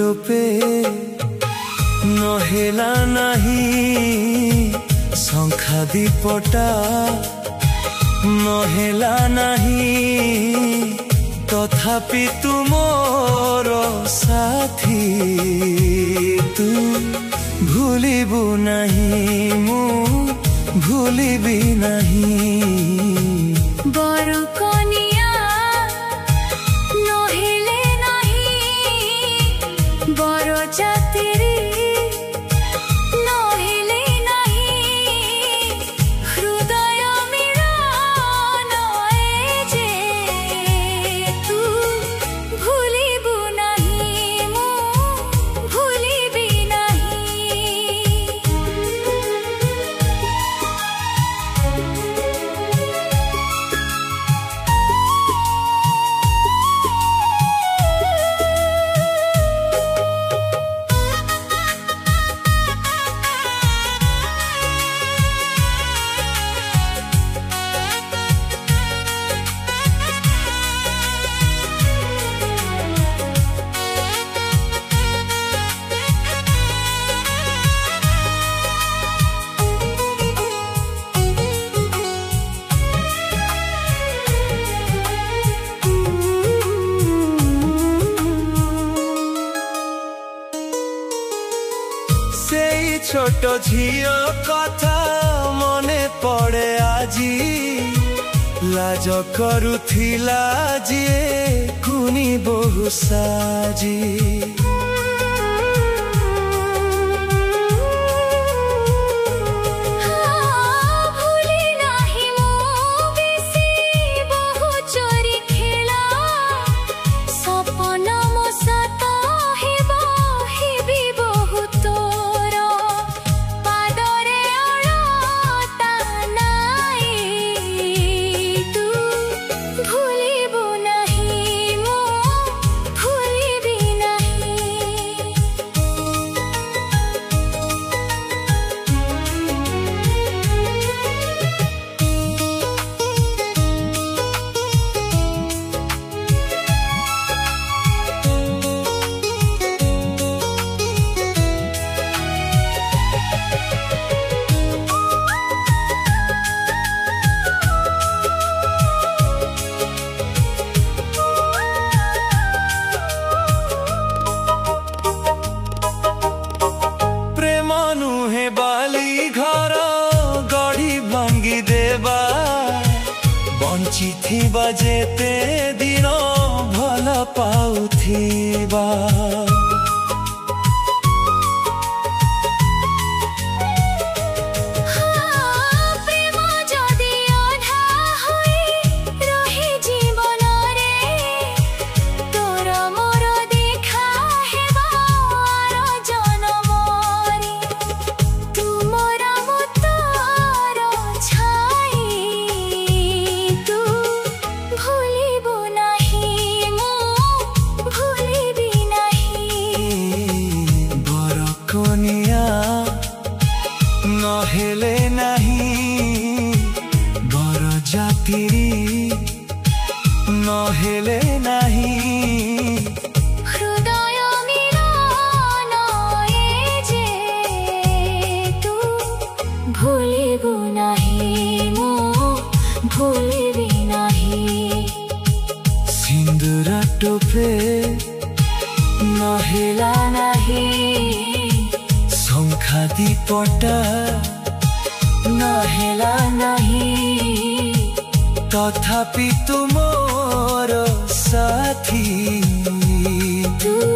टोपे नहेला नहीं शंखा दीपटा नहेला नहीं तथापि तुमोर साथी तू भूलिबु नहीं मु भूलिबि नहीं बरकनिया नहेले नहीं बरजातिरी नहेले नहीं हृदय मिलन जे तू भूलिबु नहीं मु भूलिबि नहीं। छोट झियो कथा मने पड़े आजी लाज करुथिला जे कुनी बहु साजी बंचिथिबा जेते दिन भल पाउथिबा नहेले नहीं बरजातिरी नहेले नहीं हृदय मिलन जे तू भूलिबु नहीं मु भूलिबि नहीं सिंदूर टोपे नहेला नहीं शंखा दीपटा नहेला नहीं तथापि तुमोर साथी तू